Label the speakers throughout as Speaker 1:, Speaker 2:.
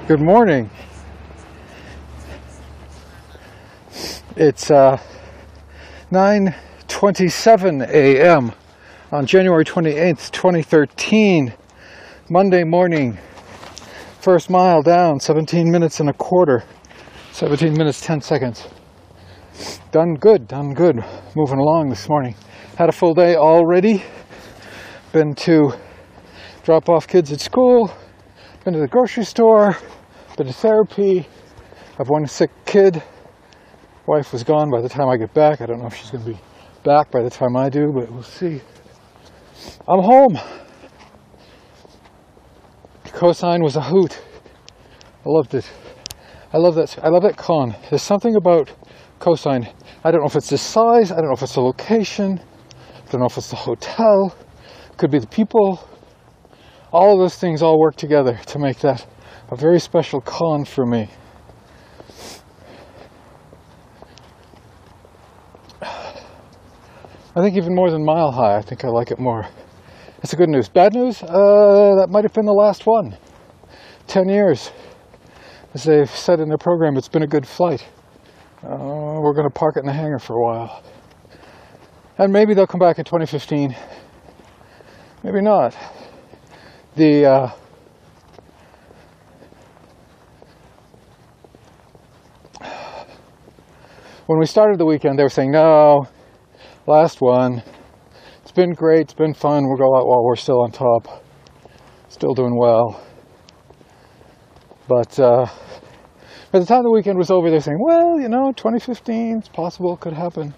Speaker 1: Good morning. It's 9:27 a.m. on January 28th, 2013, Monday morning. First mile down, 17 minutes and a quarter, 17 minutes, 10 seconds. Done good. Moving along this morning. Had a full day already. Been to drop off kids at school, been to the grocery store, been to therapy. I've one sick kid. Wife was gone by the time I get back. I don't know if she's going to be back by the time I do, but we'll see. I'm home. Cosine was a hoot. I loved it. I love that con. There's something about Cosine. I don't know if it's the size, I don't know if it's the location, I don't know if it's the hotel, it could be the people. All of those things all work together to make that a very special con for me. I think even more than Mile High, I think I like it more. That's the good news. Bad news? That might have been the last one. 10 years. As they've said in their program, it's been a good flight. We're going to park it in the hangar for a while. And maybe they'll come back in 2015. Maybe not. When we started the weekend, they were saying, no, last one. It's been great, it's been fun, we'll go out while we're still on top. Still doing well. But by the time the weekend was over, they're saying, well, 2015, it's possible, it could happen.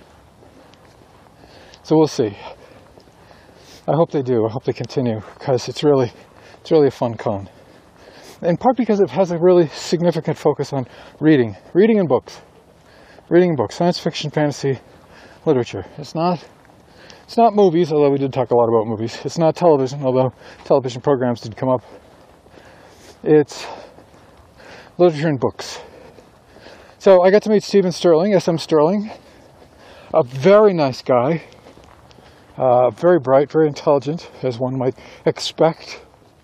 Speaker 1: So we'll see. I hope they do, I hope they continue, because it's really a fun con. In part because it has a really significant focus on reading and books. Reading books, science fiction, fantasy, literature. It's not movies, although we did talk a lot about movies. It's not television, although television programs did come up. It's literature and books. So I got to meet Stephen Sterling, S.M. Sterling, a very nice guy, very bright, very intelligent, as one might expect.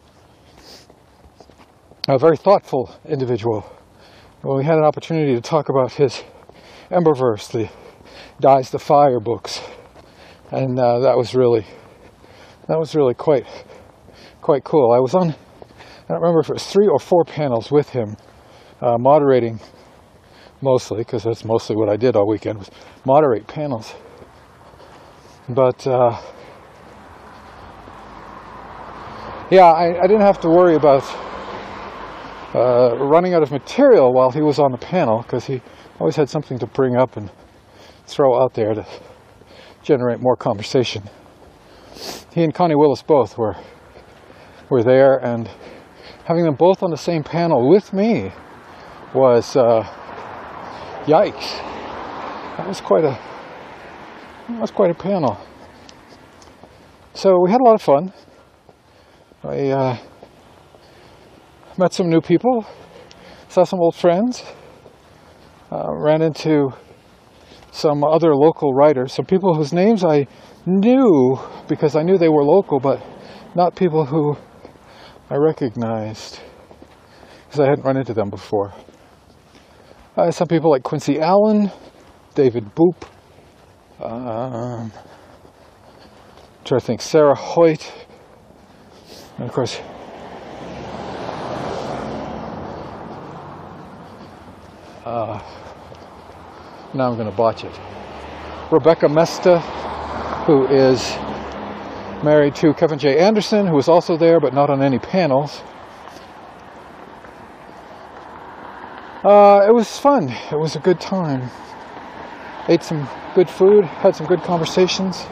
Speaker 1: A very thoughtful individual. Well, we had an opportunity to talk about his Emberverse, the Dies the Fire books, and that was really quite cool. I was on, I don't remember if it was 3 or 4 panels with him, moderating mostly, because that's mostly what I did all weekend, was moderate panels. But yeah, I didn't have to worry about running out of material while he was on the panel, because he always had something to bring up and throw out there to generate more conversation. He and Connie Willis both were there, and having them both on the same panel with me was yikes. That was quite a panel. So we had a lot of fun. I met some new people, saw some old friends. Ran into some other local writers, some people whose names I knew because I knew they were local, but not people who I recognized because I hadn't run into them before. Some people like Quincy Allen, David Boop, try to think, Sarah Hoyt, and of course now I'm going to botch it. Rebecca Mesta, who is married to Kevin J. Anderson, who was also there but not on any panels. It was fun. It was a good time. Ate some good food, had some good conversations.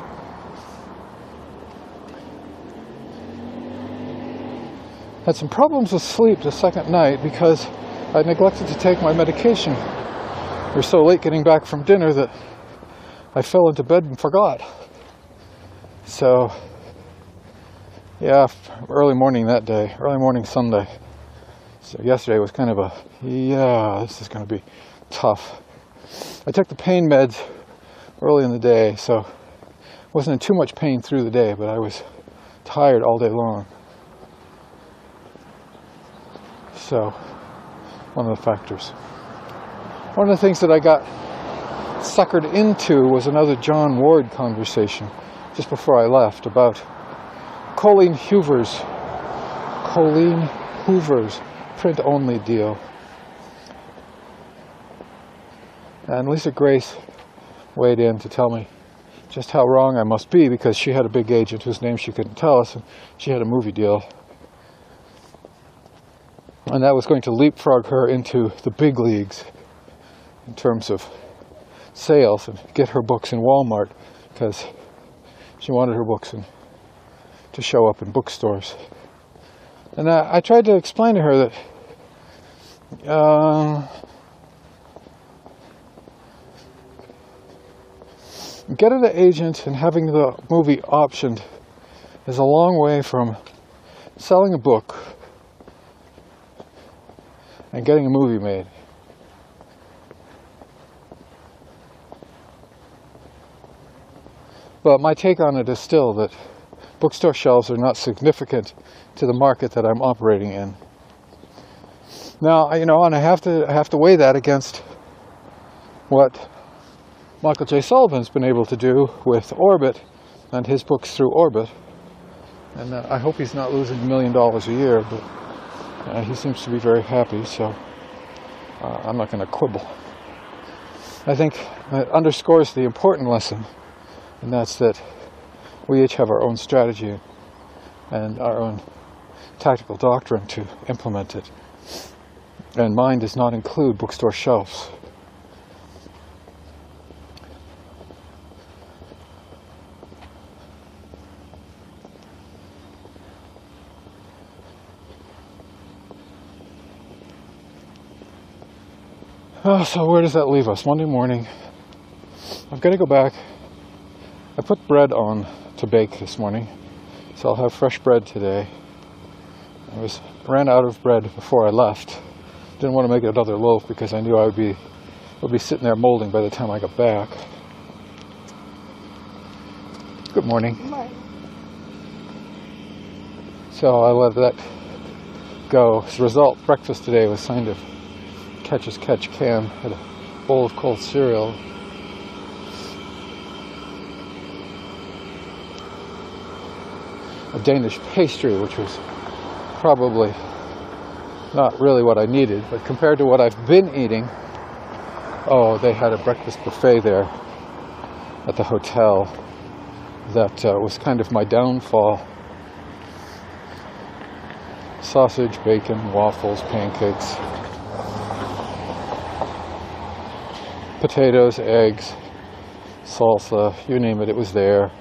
Speaker 1: Had some problems with sleep the second night because I neglected to take my medication. We were so late getting back from dinner that I fell into bed and forgot. So, yeah, early morning that day, early morning Sunday. So yesterday was kind of this is going to be tough. I took the pain meds early in the day, so I wasn't in too much pain through the day, but I was tired all day long. So, one of the factors. One of the things that I got suckered into was another John Ward conversation just before I left about Colleen Hoover's print-only deal. And Lisa Grace weighed in to tell me just how wrong I must be, because she had a big agent whose name she couldn't tell us, and she had a movie deal. And that was going to leapfrog her into the big leagues in terms of sales and get her books in Walmart, because she wanted her books to show up in bookstores. And I tried to explain to her that getting an agent and having the movie optioned is a long way from selling a book and getting a movie made. But my take on it is still that bookstore shelves are not significant to the market that I'm operating in. Now, and I have to weigh that against what Michael J. Sullivan's been able to do with Orbit and his books through Orbit. And I hope he's not losing $1 million a year, but he seems to be very happy, so I'm not going to quibble. I think it underscores the important lesson, and that's that we each have our own strategy and our own tactical doctrine to implement it. And mine does not include bookstore shelves. So where does that leave us? Monday morning, I've got to go back. I put bread on to bake this morning, so I'll have fresh bread today. I ran out of bread before I left. Didn't want to make another loaf because I knew it would be sitting there molding by the time I got back. Good morning.
Speaker 2: Good morning.
Speaker 1: So I let that go. As a result, breakfast today was kind of catch as catch can. Had a bowl of cold cereal. A Danish pastry, which was probably not really what I needed, but compared to what I've been eating, they had a breakfast buffet there at the hotel that was kind of my downfall. Sausage, bacon, waffles, pancakes, potatoes, eggs, salsa, you name it, it was there.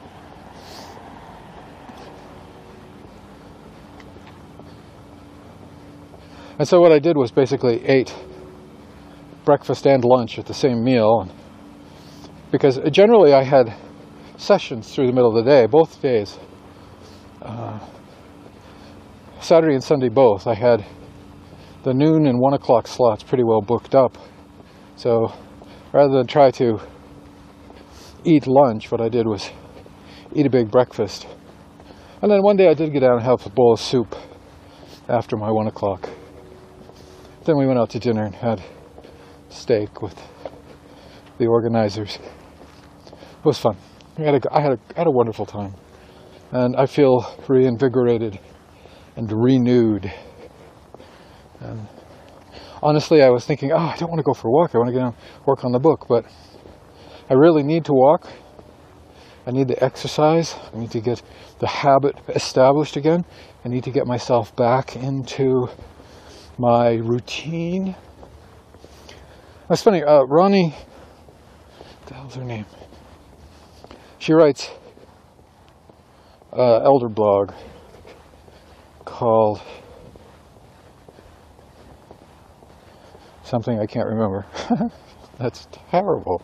Speaker 1: And so what I did was basically ate breakfast and lunch at the same meal, because generally I had sessions through the middle of the day, both days. Saturday and Sunday both. I had the noon and 1 o'clock slots pretty well booked up. So rather than try to eat lunch, what I did was eat a big breakfast. And then one day I did get down and have a bowl of soup after my 1 o'clock. Then we went out to dinner and had steak with the organizers. It was fun. I had a wonderful time. And I feel reinvigorated and renewed. And honestly, I was thinking, I don't want to go for a walk. I want to get out and work on the book. But I really need to walk. I need to exercise. I need to get the habit established again. I need to get myself back into my routine. That's funny. Ronnie, what the hell's her name? She writes elder blog called something I can't remember. That's terrible.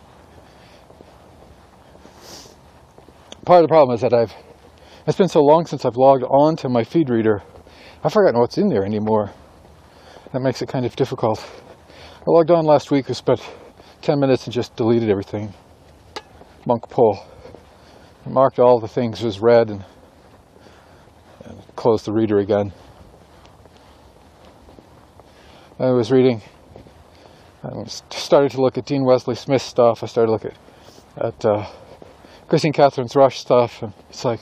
Speaker 1: Part of the problem is that it's been so long since I've logged on to my feed reader, I've forgotten what's in there anymore. That makes it kind of difficult. I logged on last week, I spent 10 minutes and just deleted everything. Monk poll. I marked all the things as read and closed the reader again. I was reading, I started to look at Dean Wesley Smith stuff. I started to look at Christine Catherine Rush stuff, and it's like,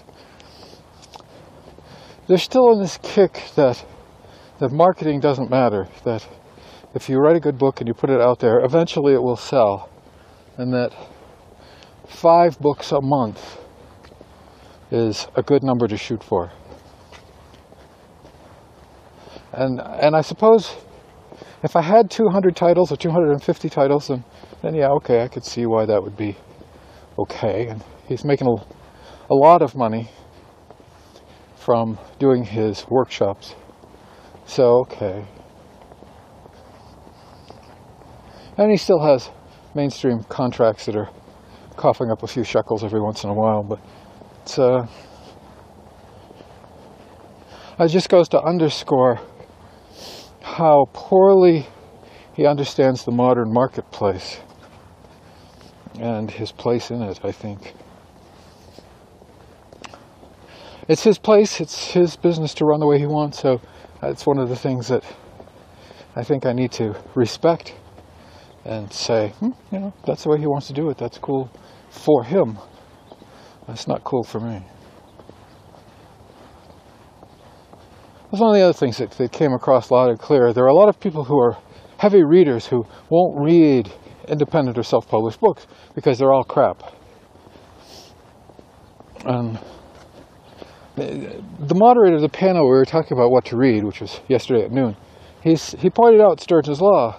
Speaker 1: they're still in this kick that marketing doesn't matter, that if you write a good book and you put it out there, eventually it will sell, and that 5 books a month is a good number to shoot for. And I suppose if I had 200 titles or 250 titles, then yeah, okay, I could see why that would be okay. And he's making a lot of money from doing his workshops. So, okay. And he still has mainstream contracts that are coughing up a few shekels every once in a while, but it's, it just goes to underscore how poorly he understands the modern marketplace and his place in it, I think. It's his place, it's his business to run the way he wants, so it's one of the things that I think I need to respect and say, you know, that's the way he wants to do it, that's cool for him. That's not cool for me. That's one of the other things that came across loud and clear. There are a lot of people who are heavy readers who won't read independent or self-published books because they're all crap. And the moderator of the panel we were talking about what to read, which was yesterday at noon, he pointed out Sturgeon's Law.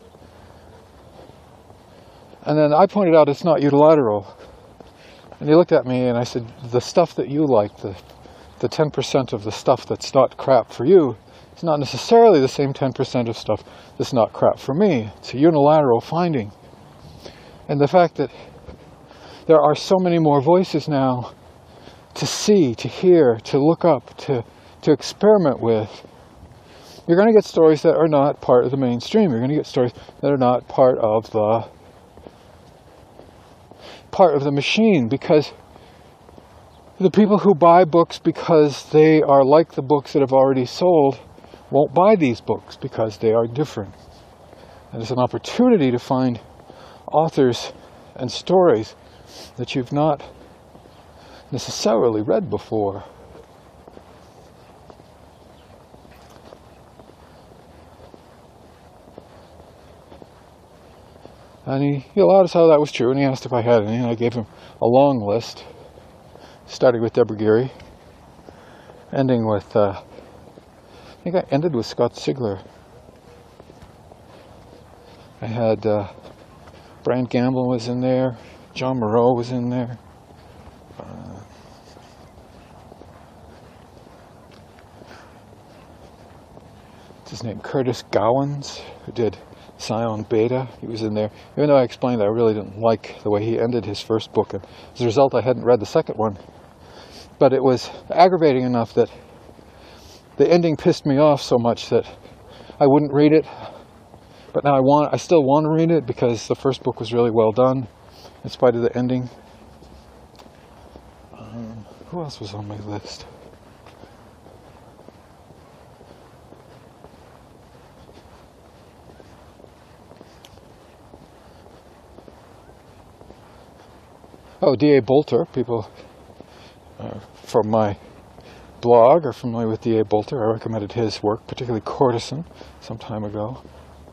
Speaker 1: And then I pointed out it's not unilateral. And he looked at me and I said, the stuff that you like, the 10% of the stuff that's not crap for you, is not necessarily the same 10% of stuff that's not crap for me. It's a unilateral finding. And the fact that there are so many more voices now to see, to hear, to look up, to experiment with, you're going to get stories that are not part of the mainstream. You're going to get stories that are not part of the machine, because the people who buy books because they are like the books that have already sold won't buy these books because they are different. And it's an opportunity to find authors and stories that you've not necessarily read before. And he allowed us how that was true, and he asked if I had any, and I gave him a long list, starting with Deborah Geary, ending with, I think I ended with Scott Sigler. I had Brian Gamble was in there, John Moreau was in there. What's his name? Curtis Gowans, who did Scion Beta. He was in there. Even though I explained that I really didn't like the way he ended his first book, and as a result I hadn't read the second one. But it was aggravating enough that the ending pissed me off so much that I wouldn't read it. But now I still want to read it because the first book was really well done, in spite of the ending. Who else was on my list? Oh, D.A. Bolter. People from my blog are familiar with D.A. Bolter. I recommended his work, particularly Courtesan, some time ago.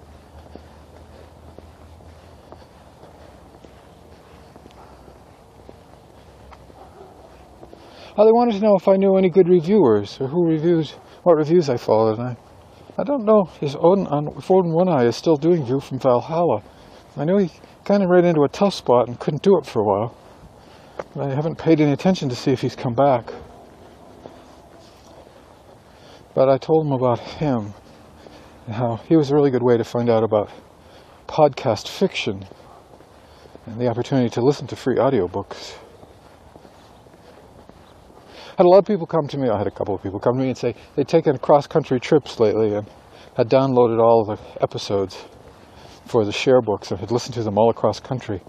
Speaker 1: Oh, they wanted to know if I knew any good reviewers, or what reviews I followed. And I don't know if Odin One-Eye is still doing View from Valhalla. I know he kind of ran into a tough spot and couldn't do it for a while. I haven't paid any attention to see if he's come back. But I told him about him, and how he was a really good way to find out about podcast fiction and the opportunity to listen to free audiobooks. I had a lot of people come to me, I had a couple of people come to me and say they'd taken cross-country trips lately and had downloaded all of the episodes for the share books and had listened to them all across country.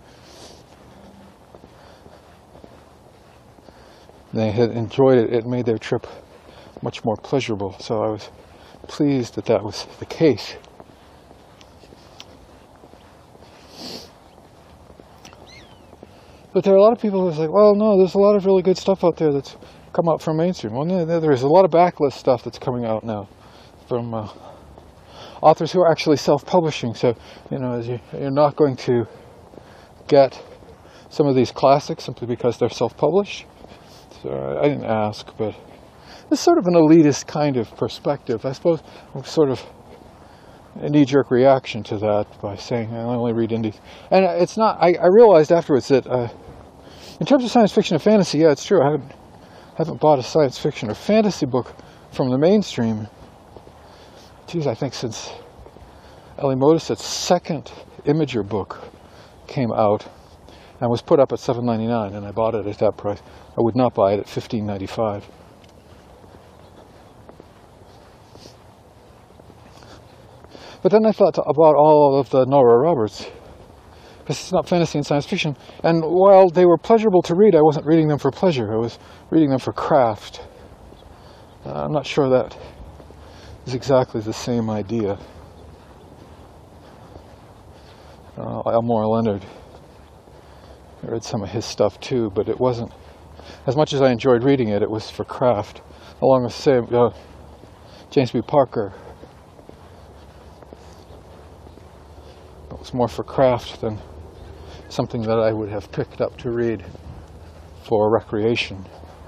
Speaker 1: They had enjoyed it. It made their trip much more pleasurable. So I was pleased that that was the case. But there are a lot of people who say, well, no, there's a lot of really good stuff out there that's come out from mainstream. Well, there's a lot of backlist stuff that's coming out now from authors who are actually self-publishing. So, you're not going to get some of these classics simply because they're self-published. So I didn't ask, but it's sort of an elitist kind of perspective. I suppose I'm sort of a knee-jerk reaction to that by saying I only read indies. And it's not, I realized afterwards that in terms of science fiction and fantasy, yeah, it's true. I haven't bought a science fiction or fantasy book from the mainstream, I think since Ellie Modest's second Imager book came out and was put up at $7.99, and I bought it at that price. I would not buy it at $15.95. But then I thought about all of the Nora Roberts, because it's not fantasy and science fiction. And while they were pleasurable to read, I wasn't reading them for pleasure. I was reading them for craft. I'm not sure that is exactly the same idea. Elmore Leonard, I read some of his stuff too, but it wasn't, as much as I enjoyed reading it, it was for craft. Along with, James B. Parker. It was more for craft than something that I would have picked up to read for recreation.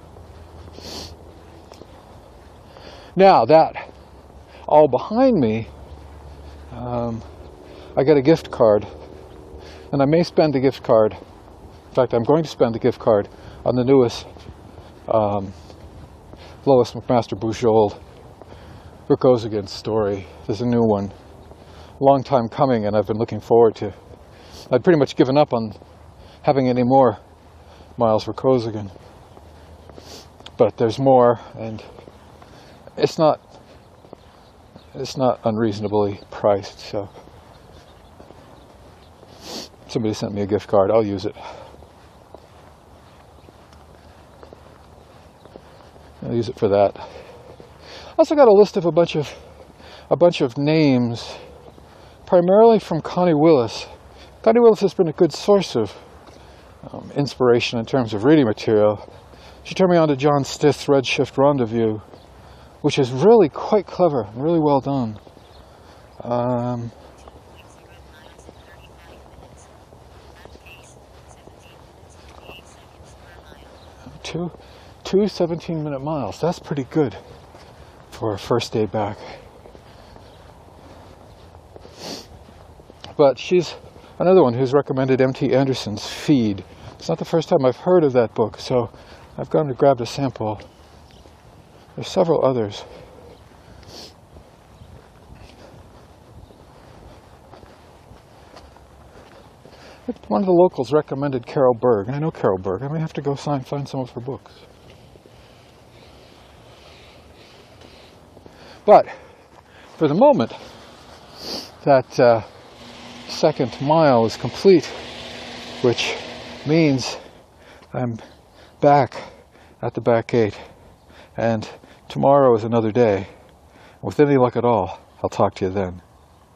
Speaker 1: Now, that all behind me, I get a gift card, and I may spend the gift card. In fact, I'm going to spend the gift card on the newest Lois McMaster Bujold Rukosigan story. There's a new one. Long time coming, and I've been looking forward to. I'd pretty much given up on having any more Miles Rukosigan, but there's more, and it's not unreasonably priced. So somebody sent me a gift card. I'll use it. I'll use it for that. I also got a list of a bunch of names, primarily from Connie Willis. Connie Willis has been a good source of inspiration in terms of reading material. She turned me on to John Stith's Redshift Rendezvous, which is really quite clever and really well done. 2 17-minute miles. That's pretty good for a first day back. But she's another one who's recommended M.T. Anderson's Feed. It's not the first time I've heard of that book, so I've gone and grabbed a sample. There's several others. One of the locals recommended Carol Berg, and I know Carol Berg. I may have to go find some of her books. But for the moment, that second mile is complete, which means I'm back at the back gate, and tomorrow is another day. With any luck at all, I'll talk to you then.